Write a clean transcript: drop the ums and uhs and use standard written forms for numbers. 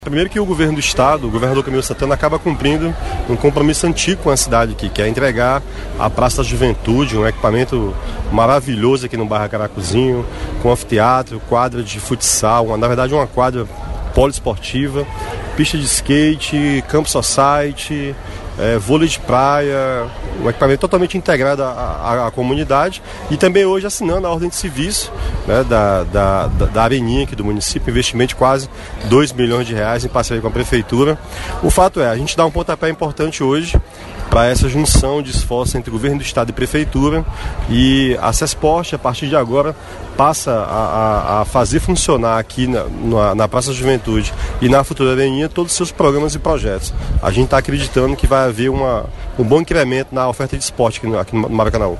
Primeiro que o governo do estado, o governador Camilo Santana, acaba cumprindo um compromisso antigo com a cidade aqui, que é entregar a Praça da Juventude, um equipamento maravilhoso aqui no bairro Caracuzinho, com anfiteatro, quadra de futsal, na verdade uma quadra poliesportiva, pista de skate, campo society, vôlei de praia, um equipamento totalmente integrado à comunidade, e também hoje assinando a ordem de serviço, né, da areninha aqui do município, investimento de quase R$2 milhões em parceria com a prefeitura. O fato é, a gente dá um pontapé importante hoje para essa junção de esforços entre governo do estado e prefeitura, e a CESPORT, a partir de agora, passa a fazer funcionar aqui na Praça da Juventude e na futura areninha todos os seus programas e projetos. A gente está acreditando que vai haver um bom incremento na oferta de esporte aqui no Maracanaú.